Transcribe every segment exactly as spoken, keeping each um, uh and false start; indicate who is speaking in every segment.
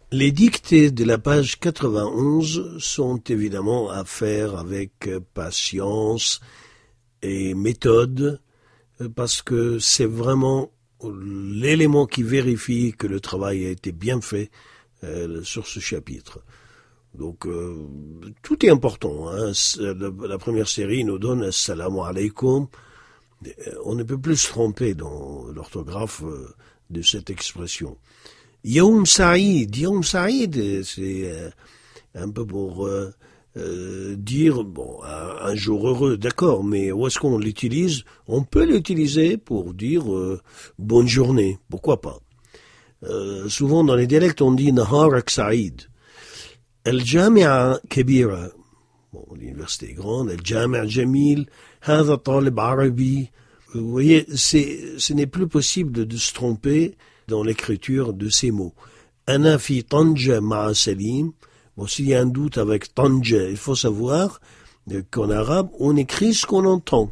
Speaker 1: Les dictées de la page quatre-vingt-onze sont évidemment à faire avec patience et méthode, parce que c'est vraiment l'élément qui vérifie que le travail a été bien fait euh, sur ce chapitre. Donc euh, tout est important. Hein. La, la première série nous donne « Assalamu alaikum ». On ne peut plus se tromper dans l'orthographe euh, de cette expression. Yawm Saïd, Yawm Saïd, c'est euh, un peu pour euh, euh, dire, bon, un, un jour heureux, d'accord, mais où est-ce qu'on l'utilise? On peut l'utiliser pour dire euh, bonne journée, pourquoi pas. Euh, souvent dans les dialectes on dit Naharak Saïd. Al-Jami'a Kabira, bon, l'université est grande, Al-Jami'a Jamil, Hadha Talib Arabi. Vous voyez, c'est, ce n'est plus possible de, de se tromper dans l'écriture de ces mots. Ana fi Tanja ma'a Salim. Bon, s'il y a un doute avec Tanja, il faut savoir qu'en arabe, on écrit ce qu'on entend.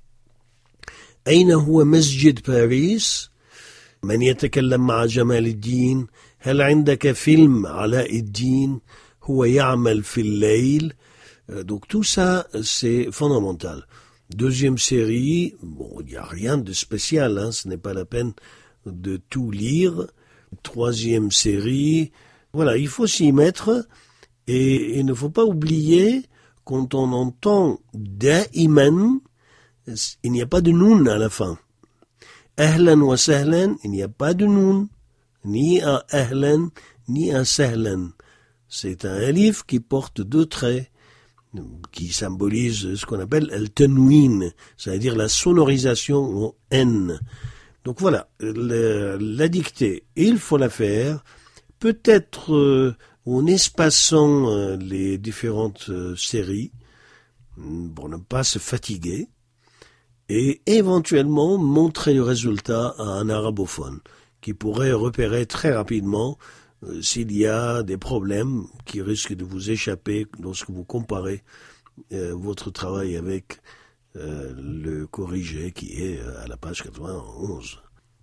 Speaker 1: Aina huwa masjid Paris? Man yatakallam ma'a Jamal ad-Din? Hal indaka film Ala ad-Din? Huwa ya'mal fil layl? Donc tout ça, c'est fondamental. Deuxième série, bon, il n'y a rien de spécial, hein, ce n'est pas la peine de tout lire. Troisième série, voilà, il faut s'y mettre et il ne faut pas oublier quand on entend da'iman, il n'y a pas de noun à la fin. Ahlan wa sahlan, il n'y a pas de noun, ni à ahlan, ni à sahlan. C'est un alif qui porte deux traits, qui symbolise ce qu'on appelle al-tanwin, c'est-à-dire la sonorisation en N. Donc voilà, la, la dictée, il faut la faire, peut-être euh, en espaçant euh, les différentes euh, séries, pour ne pas se fatiguer, et éventuellement montrer le résultat à un arabophone, qui pourrait repérer très rapidement euh, s'il y a des problèmes qui risquent de vous échapper lorsque vous comparez euh, votre travail avec Euh, le corrigé qui est à la page quatre-vingt-onze.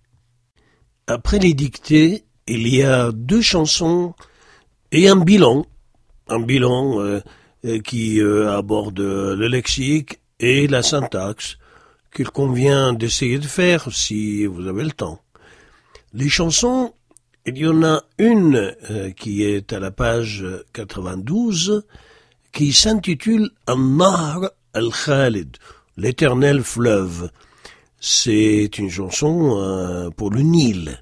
Speaker 1: Après les dictées, il y a deux chansons et un bilan, un bilan euh, qui euh, aborde le lexique et la syntaxe qu'il convient d'essayer de faire si vous avez le temps. Les chansons, il y en a une euh, qui est à la page quatre-vingt-douze qui s'intitule « An-Nahr al-Khalid ». L'éternel fleuve, c'est une chanson euh, pour le Nil.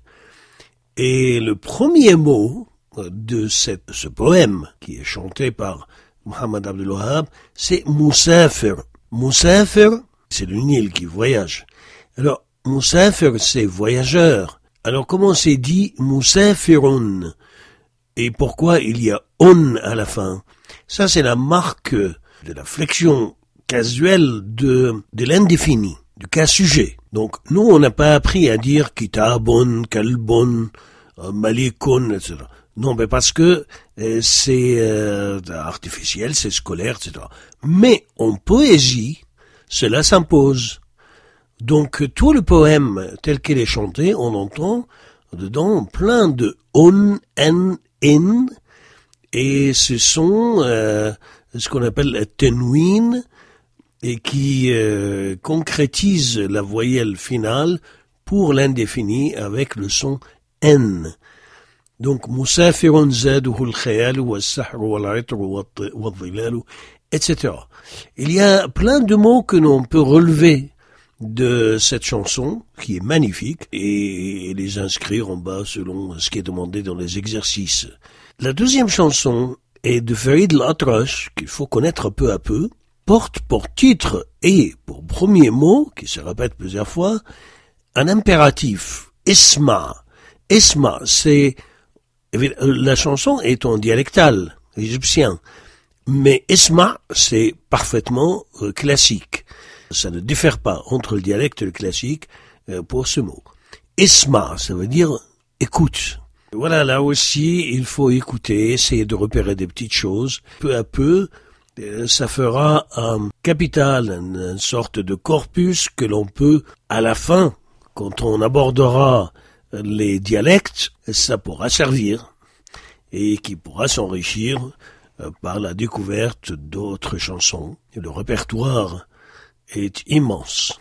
Speaker 1: Et le premier mot de cette, ce poème, qui est chanté par Mohammed Abdel Wahab, c'est Musafir. Musafir, c'est le Nil qui voyage. Alors, Musafir, c'est voyageur. Alors, comment c'est dit Musafirun? Et pourquoi il y a on à la fin? Ça, c'est la marque de la flexion casuel de, de l'indéfini, du cas sujet. Donc, nous, on n'a pas appris à dire kitabun, kalbun, malikun, et cetera. Non, mais parce que euh, c'est euh, artificiel, c'est scolaire, et cetera. Mais en poésie, cela s'impose. Donc, tout le poème tel qu'il est chanté, on entend dedans plein de on, en, in, et ce sont euh, ce qu'on appelle tenwin, et qui euh, concrétise la voyelle finale pour l'indéfini avec le son N. Donc, Musafirun zaduhu al-khayal wa-as-sahru wal-'itru wal-dhilalu, et cetera. Il y a plein de mots que l'on peut relever de cette chanson, qui est magnifique, et les inscrire en bas selon ce qui est demandé dans les exercices. La deuxième chanson est de Farid al-Atrash, qu'il faut connaître peu à peu, porte pour titre et pour premier mot, qui se répète plusieurs fois, un impératif, isma. Isma, c'est, la chanson est en dialectal égyptien, mais isma, c'est parfaitement euh, classique. Ça ne diffère pas entre le dialecte et le classique euh, pour ce mot. Isma, ça veut dire écoute. Voilà, là aussi, il faut écouter, essayer de repérer des petites choses, peu à peu. Ça fera un capital, une, une sorte de corpus que l'on peut, à la fin, quand on abordera les dialectes, ça pourra servir. et qui pourra s'enrichir par la découverte d'autres chansons. Et le répertoire est immense.